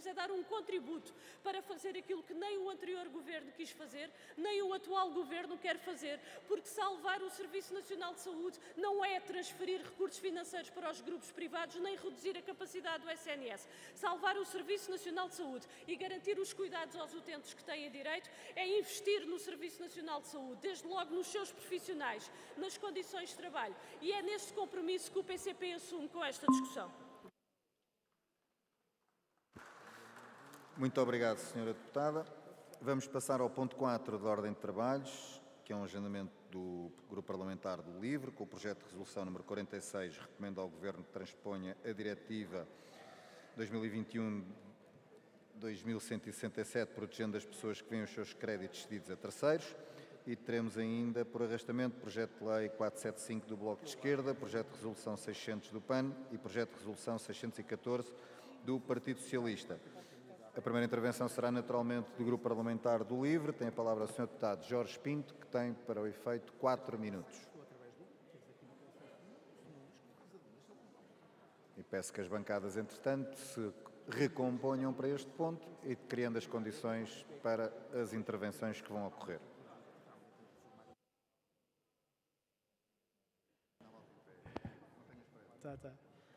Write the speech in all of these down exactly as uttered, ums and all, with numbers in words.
é dar um contributo para fazer aquilo que nem o anterior governo quis fazer, nem o atual governo quer fazer, porque salvar o Serviço Nacional de Saúde não é transferir recursos financeiros para os grupos privados, nem reduzir a capacidade do S N S. Salvar o Serviço Nacional de Saúde e garantir os cuidados aos utentes que têm direito é investir no Serviço Nacional de Saúde, desde logo nos seus profissionais, nas condições de trabalho. E é neste compromisso que o P C P assume com esta discussão. Muito obrigado, senhora Deputada. Vamos passar ao ponto quatro da ordem de trabalhos, que é um agendamento do Grupo Parlamentar do LIVRE, com o projeto de resolução número quarenta e seis, recomenda ao Governo que transponha a Diretiva dois mil e vinte e um dois mil cento e sessenta e sete, protegendo as pessoas que veem os seus créditos cedidos a terceiros. E teremos ainda, por arrastamento, projeto de lei quatrocentos e setenta e cinco do Bloco de Esquerda, projeto de resolução seiscentos do P A N e projeto de resolução seiscentos e catorze do Partido Socialista. A primeira intervenção será naturalmente do Grupo Parlamentar do LIVRE. Tem a palavra o senhor Deputado Jorge Pinto, que tem para o efeito quatro minutos. E peço que as bancadas, entretanto, se recomponham para este ponto e criando as condições para as intervenções que vão ocorrer. Tá, tá.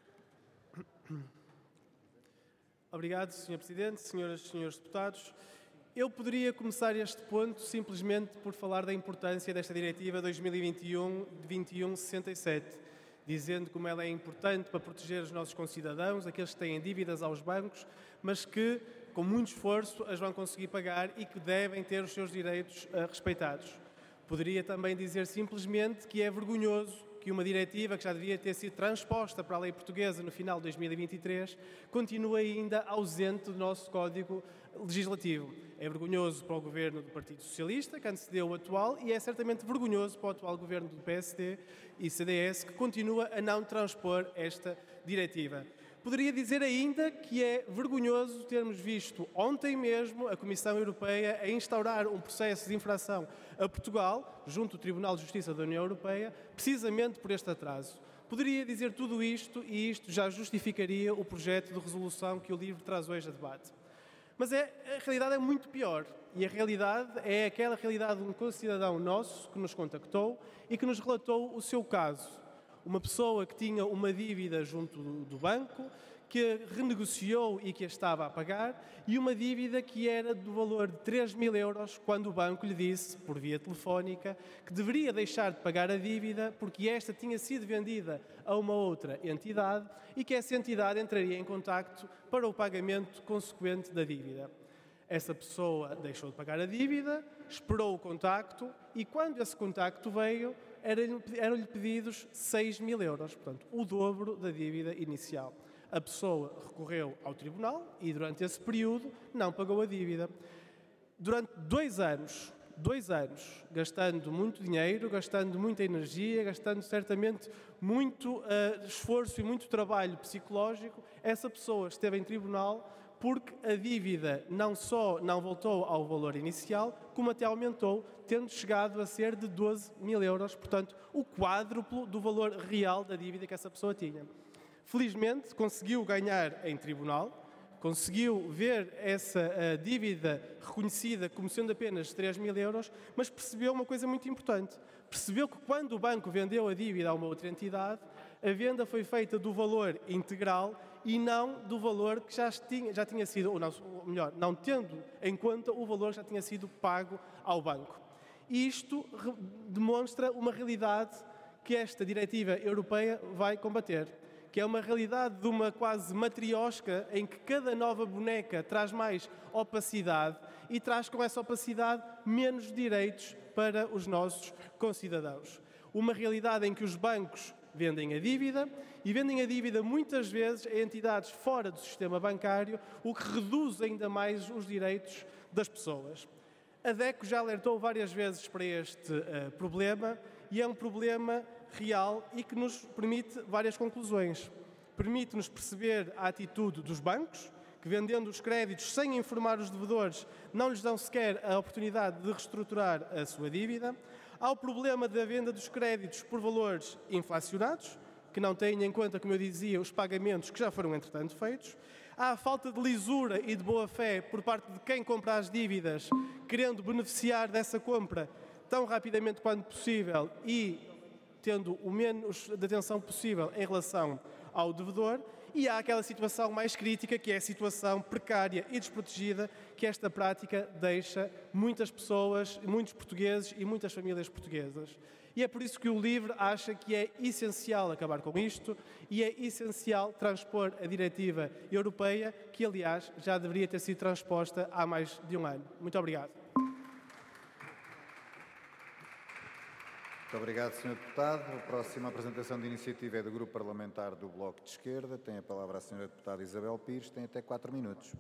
Obrigado, senhor Presidente, senhoras e senhores deputados. Eu poderia começar este ponto simplesmente por falar da importância desta Diretiva dois mil e vinte e um vinte e um sessenta e sete, dizendo como ela é importante para proteger os nossos concidadãos, aqueles que têm dívidas aos bancos, mas que, com muito esforço, as vão conseguir pagar e que devem ter os seus direitos uh, respeitados. Poderia também dizer simplesmente que é vergonhoso que uma diretiva que já devia ter sido transposta para a lei portuguesa no final de dois mil e vinte e três continua ainda ausente do nosso Código Legislativo. É vergonhoso para o Governo do Partido Socialista, que antecedeu o atual, e é certamente vergonhoso para o atual Governo do P S D e C D S, que continua a não transpor esta diretiva. Poderia dizer ainda que é vergonhoso termos visto ontem mesmo a Comissão Europeia a instaurar um processo de infração a Portugal, junto ao Tribunal de Justiça da União Europeia, precisamente por este atraso. Poderia dizer tudo isto e isto já justificaria o projeto de resolução que o LIVRE traz hoje a debate. Mas é, a realidade é muito pior. E a realidade é aquela realidade de um concidadão nosso que nos contactou e que nos relatou o seu caso. Uma pessoa que tinha uma dívida junto do banco, que renegociou e que a estava a pagar, e uma dívida que era do valor de três mil euros, quando o banco lhe disse, por via telefónica, que deveria deixar de pagar a dívida porque esta tinha sido vendida a uma outra entidade e que essa entidade entraria em contacto para o pagamento consequente da dívida. Essa pessoa deixou de pagar a dívida, esperou o contacto e, quando esse contacto veio, eram-lhe pedidos seis mil euros, portanto, o dobro da dívida inicial. A pessoa recorreu ao tribunal e, durante esse período, não pagou a dívida. Durante dois anos, dois anos, gastando muito dinheiro, gastando muita energia, gastando certamente muito uh, esforço e muito trabalho psicológico, essa pessoa esteve em tribunal porque a dívida não só não voltou ao valor inicial, como até aumentou, tendo chegado a ser de doze mil euros, portanto, o quádruplo do valor real da dívida que essa pessoa tinha. Felizmente, conseguiu ganhar em tribunal, conseguiu ver essa uh, dívida reconhecida como sendo apenas três mil euros, mas percebeu uma coisa muito importante. Percebeu que quando o banco vendeu a dívida a uma outra entidade, a venda foi feita do valor integral e não do valor que já tinha, já tinha sido, ou, não, ou melhor, não tendo em conta o valor que já tinha sido pago ao banco. E isto re- demonstra uma realidade que esta diretiva europeia vai combater, que é uma realidade de uma quase matriosca em que cada nova boneca traz mais opacidade e traz com essa opacidade menos direitos para os nossos concidadãos. Uma realidade em que os bancos vendem a dívida e vendem a dívida muitas vezes a entidades fora do sistema bancário, o que reduz ainda mais os direitos das pessoas. A DECO já alertou várias vezes para este uh, problema e é um problema real e que nos permite várias conclusões. Permite-nos perceber a atitude dos bancos, que vendendo os créditos sem informar os devedores, não lhes dão sequer a oportunidade de reestruturar a sua dívida. Há o problema da venda dos créditos por valores inflacionados, que não têm em conta, como eu dizia, os pagamentos que já foram entretanto feitos. Há falta de lisura e de boa-fé por parte de quem compra as dívidas, querendo beneficiar dessa compra tão rapidamente quanto possível e tendo o menos de atenção possível em relação ao devedor. E há aquela situação mais crítica, que é a situação precária e desprotegida que esta prática deixa muitas pessoas, muitos portugueses e muitas famílias portuguesas. E é por isso que o LIVRE acha que é essencial acabar com isto e é essencial transpor a diretiva europeia, que, aliás, já deveria ter sido transposta há mais de um ano. Muito obrigado. Muito obrigado, senhor Deputado. A próxima apresentação de iniciativa é do Grupo Parlamentar do Bloco de Esquerda. Tem a palavra a senhora Deputada Isabel Pires. Tem até quatro minutos.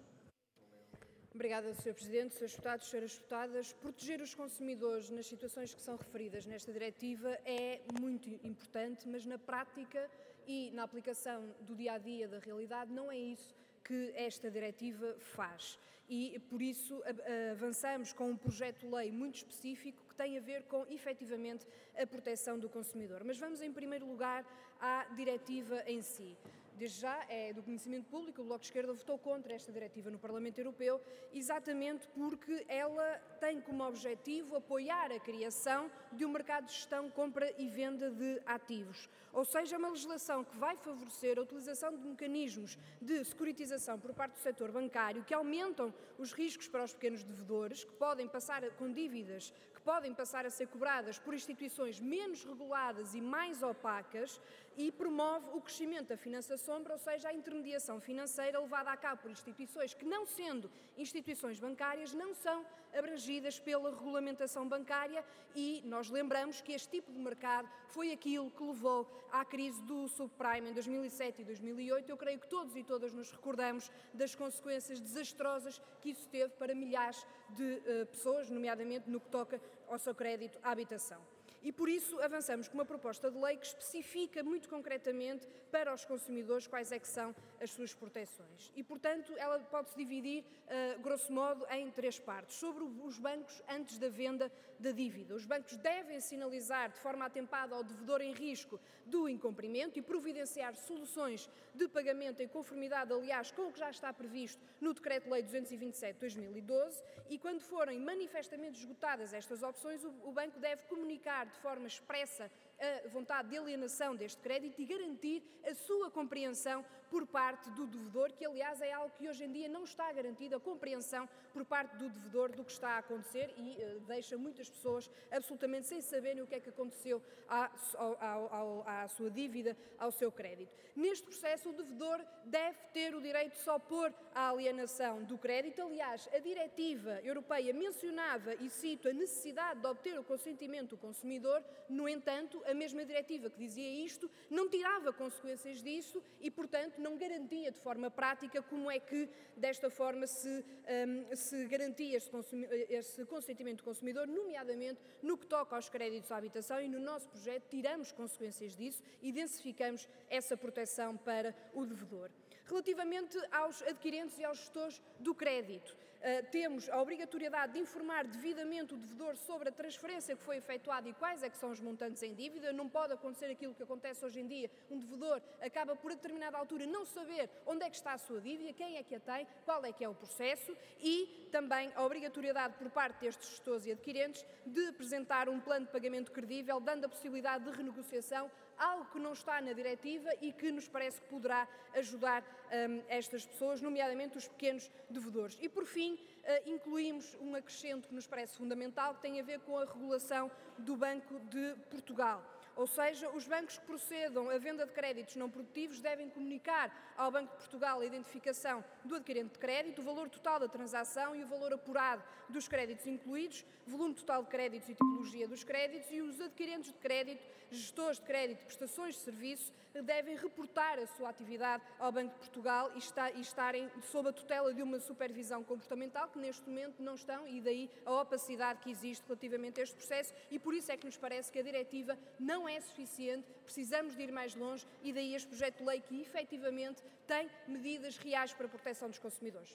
Obrigada, senhor Presidente, senhores Deputados, senhoras Deputadas. Proteger os consumidores nas situações que são referidas nesta diretiva é muito importante, mas na prática e na aplicação do dia-a-dia da realidade não é isso que esta diretiva faz. E, por isso, avançamos com um projeto de lei muito específico que tem a ver com, efetivamente, a proteção do consumidor. Mas vamos, em primeiro lugar, à diretiva em si. Desde já é do conhecimento público, o Bloco de Esquerda votou contra esta diretiva no Parlamento Europeu, exatamente porque ela tem como objetivo apoiar a criação de um mercado de gestão, compra e venda de ativos. Ou seja, uma legislação que vai favorecer a utilização de mecanismos de securitização por parte do setor bancário que aumentam os riscos para os pequenos devedores, que podem passar com dívidas, que podem passar a ser cobradas por instituições menos reguladas e mais opacas, e promove o crescimento da finança sombra, ou seja, a intermediação financeira levada a cabo por instituições que, não sendo instituições bancárias, não são abrangidas pela regulamentação bancária, e nós lembramos que este tipo de mercado foi aquilo que levou à crise do subprime em dois mil e sete e dois mil e oito. Eu creio que todos e todas nos recordamos das consequências desastrosas que isso teve para milhares de uh, pessoas, nomeadamente no que toca ao seu crédito à habitação. E por isso avançamos com uma proposta de lei que especifica muito concretamente para os consumidores quais é que são as suas proteções. E, portanto, ela pode-se dividir, uh, grosso modo, em três partes. Sobre os bancos antes da venda da dívida. Os bancos devem sinalizar de forma atempada ao devedor em risco do incumprimento e providenciar soluções de pagamento em conformidade, aliás, com o que já está previsto no Decreto-Lei duzentos e vinte e sete de dois mil e doze, e quando forem manifestamente esgotadas estas opções, o, o banco deve comunicar de forma expressa a vontade de alienação deste crédito e garantir a sua compreensão por parte do devedor, que aliás é algo que hoje em dia não está garantido, a compreensão por parte do devedor do que está a acontecer, e uh, deixa muitas pessoas absolutamente sem saberem o que é que aconteceu à, ao, ao, à sua dívida, ao seu crédito. Neste processo, o devedor deve ter o direito de se opor à alienação do crédito. Aliás, a diretiva europeia mencionava, e cito, a necessidade de obter o consentimento do consumidor. No entanto, a mesma diretiva que dizia isto não tirava consequências disso e, portanto, não garantia de forma prática como é que, desta forma, se, um, se garantia este, este consentimento do consumidor, nomeadamente no que toca aos créditos à habitação, e no nosso projeto tiramos consequências disso e densificamos essa proteção para o devedor. Relativamente aos adquirentes e aos gestores do crédito, uh, temos a obrigatoriedade de informar devidamente o devedor sobre a transferência que foi efetuada e quais é que são os montantes em dívida. Não pode acontecer aquilo que acontece hoje em dia, um devedor acaba por, a determinada altura, não saber onde é que está a sua dívida, quem é que a tem, qual é que é o processo, e também a obrigatoriedade por parte destes gestores e adquirentes de apresentar um plano de pagamento credível, dando a possibilidade de renegociação, algo que não está na diretiva e que nos parece que poderá ajudar um, estas pessoas, nomeadamente os pequenos devedores. E, por fim, uh, incluímos um acrescento que nos parece fundamental, que tem a ver com a regulação do Banco de Portugal. Ou seja, os bancos que procedam à venda de créditos não produtivos devem comunicar ao Banco de Portugal a identificação do adquirente de crédito, o valor total da transação e o valor apurado dos créditos incluídos, volume total de créditos e tipologia dos créditos, e os adquirentes de crédito, gestores de crédito e prestações de serviço devem reportar a sua atividade ao Banco de Portugal e, está, e estarem sob a tutela de uma supervisão comportamental, que neste momento não estão, e daí a opacidade que existe relativamente a este processo, e por isso é que nos parece que a diretiva não é suficiente, precisamos de ir mais longe, e daí este projeto de lei que efetivamente tem medidas reais para a proteção dos consumidores.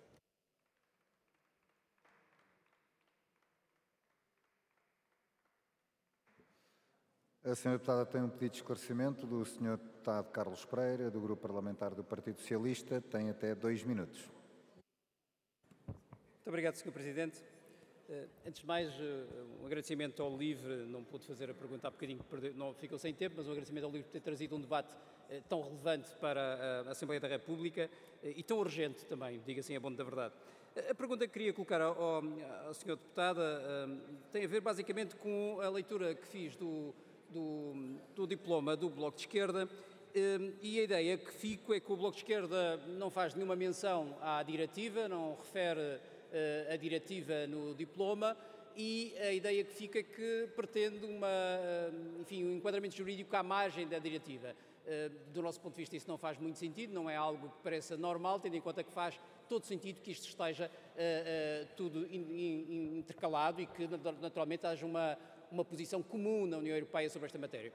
A senhora deputada tem um pedido de esclarecimento do senhor deputado Carlos Pereira, do Grupo Parlamentar do Partido Socialista. Tem até dois minutos. Muito obrigado, senhor Presidente. Uh, antes de mais, uh, um agradecimento ao LIVRE, não pude fazer a pergunta há bocadinho, perdeu, não ficou sem tempo, mas um agradecimento ao LIVRE por ter trazido um debate uh, tão relevante para a, a Assembleia da República uh, e tão urgente também, diga assim a bom da verdade. Uh, a pergunta que queria colocar ao, ao, ao senhor deputada uh, tem a ver basicamente com a leitura que fiz do, do, do diploma do Bloco de Esquerda uh, e a ideia que fico é que o Bloco de Esquerda não faz nenhuma menção à diretiva, não refere a diretiva no diploma e a ideia que fica é que pretende uma, enfim, um enquadramento jurídico à margem da diretiva. Do nosso ponto de vista isso não faz muito sentido, não é algo que pareça normal, tendo em conta que faz todo sentido que isto esteja uh, uh, tudo in, in, intercalado e que naturalmente haja uma, uma posição comum na União Europeia sobre esta matéria.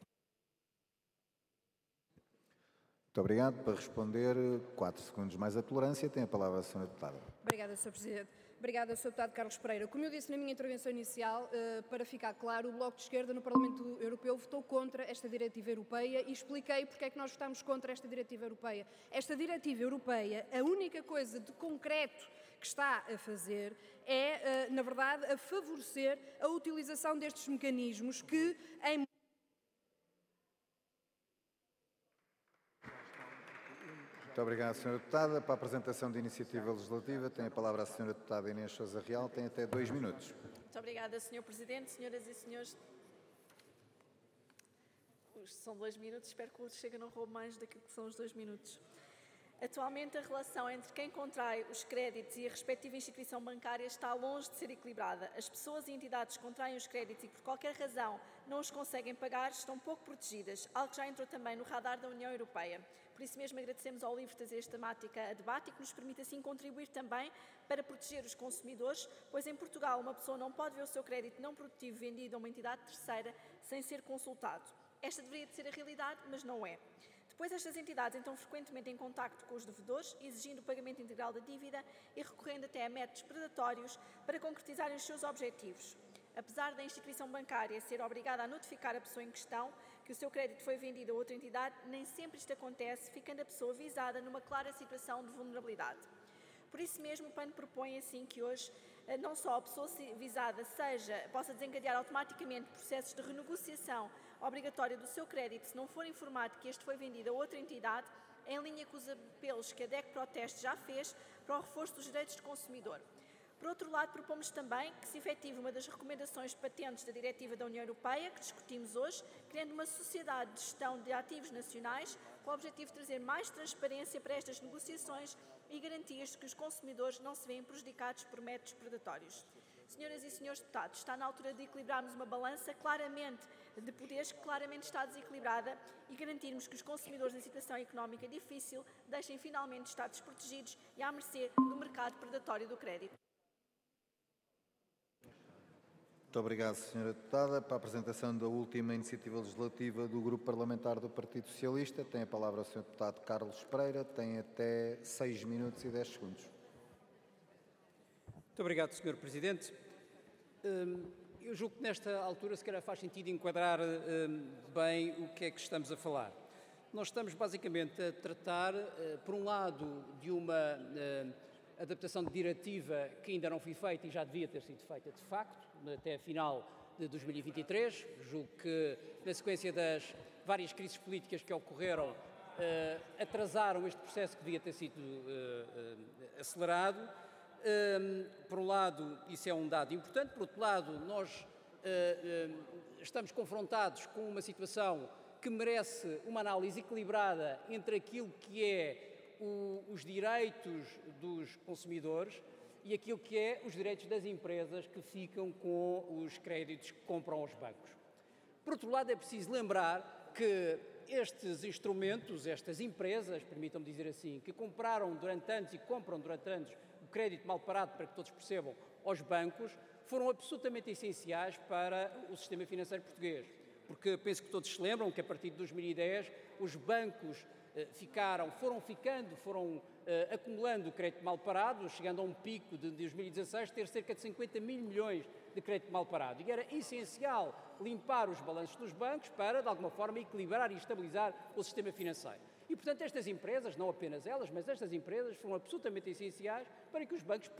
Muito obrigado. Para responder, quatro segundos mais a tolerância, tem a palavra a senhora deputada. Obrigada, senhor Presidente. Obrigada, senhor Deputado Carlos Pereira. Como eu disse na minha intervenção inicial, para ficar claro, o Bloco de Esquerda no Parlamento Europeu votou contra esta diretiva europeia e expliquei porque é que nós votámos contra esta diretiva europeia. Esta diretiva europeia, a única coisa de concreto que está a fazer é, na verdade, a favorecer a utilização destes mecanismos que, em Muito obrigado, senhora deputada. Para a apresentação de iniciativa legislativa, tem a palavra a senhora deputada Inês Sousa Real, tem até dois minutos. Muito obrigada, senhor Presidente, senhoras e senhores. São dois minutos, espero que o Chega não roube mais daquilo que são os dois minutos. Atualmente, a relação entre quem contrai os créditos e a respectiva instituição bancária está longe de ser equilibrada. As pessoas e entidades que contraem os créditos e que, por qualquer razão, não os conseguem pagar, estão pouco protegidas, algo que já entrou também no radar da União Europeia. Por isso mesmo, agradecemos ao LIVRE trazer esta temática a debate e que nos permite, assim, contribuir também para proteger os consumidores, pois em Portugal uma pessoa não pode ver o seu crédito não produtivo vendido a uma entidade terceira sem ser consultado. Esta deveria de ser a realidade, mas não é. Depois, estas entidades entram frequentemente em contacto com os devedores, exigindo o pagamento integral da dívida e recorrendo até a métodos predatórios para concretizarem os seus objetivos. Apesar da instituição bancária ser obrigada a notificar a pessoa em questão que o seu crédito foi vendido a outra entidade, nem sempre isto acontece, ficando a pessoa visada numa clara situação de vulnerabilidade. Por isso mesmo, o P A N propõe assim que hoje não só a pessoa visada seja, possa desencadear automaticamente processos de renegociação obrigatória do seu crédito se não for informado que este foi vendido a outra entidade, em linha com os apelos que a D E C Proteste já fez para o reforço dos direitos do consumidor. Por outro lado, propomos também que se efetive uma das recomendações de patentes da Diretiva da União Europeia, que discutimos hoje, criando uma sociedade de gestão de ativos nacionais, com o objetivo de trazer mais transparência para estas negociações e garantias de que os consumidores não se veem prejudicados por métodos predatórios. Senhoras e senhores deputados, está na altura de equilibrarmos uma balança claramente de poderes que claramente está desequilibrada e garantirmos que os consumidores em situação económica difícil deixem finalmente de estar desprotegidos e à mercê do mercado predatório do crédito. Muito obrigado, senhora deputada. Para a apresentação da última iniciativa legislativa do Grupo Parlamentar do Partido Socialista, tem a palavra o senhor deputado Carlos Pereira, tem até seis minutos e dez segundos. Muito obrigado, senhor Presidente. Eu julgo que nesta altura se calhar faz sentido enquadrar bem o que é que estamos a falar. Nós estamos basicamente a tratar, por um lado, de uma adaptação de diretiva que ainda não foi feita e já devia ter sido feita de facto, até a final de dois mil e vinte e três. Julgo que, na sequência das várias crises políticas que ocorreram, atrasaram este processo que devia ter sido acelerado. Um, por um lado, isso é um dado importante, por outro lado, nós uh, uh, estamos confrontados com uma situação que merece uma análise equilibrada entre aquilo que é o, os direitos dos consumidores e aquilo que é os direitos das empresas que ficam com os créditos que compram aos bancos. Por outro lado, é preciso lembrar que estes instrumentos, estas empresas, permitam-me dizer assim, que compraram durante anos e compram durante anos crédito mal parado, para que todos percebam, aos bancos, foram absolutamente essenciais para o sistema financeiro português. Porque penso que todos se lembram que a partir de dois mil e dez os bancos eh, ficaram, foram ficando, foram uh, acumulando crédito mal parado, chegando a um pico de dois mil e dezasseis, ter cerca de cinquenta mil milhões de crédito mal parado. E era essencial limpar os balanços dos bancos para, de alguma forma, equilibrar e estabilizar o sistema financeiro. E, portanto, estas empresas, não apenas elas, mas estas empresas foram absolutamente essenciais para que os bancos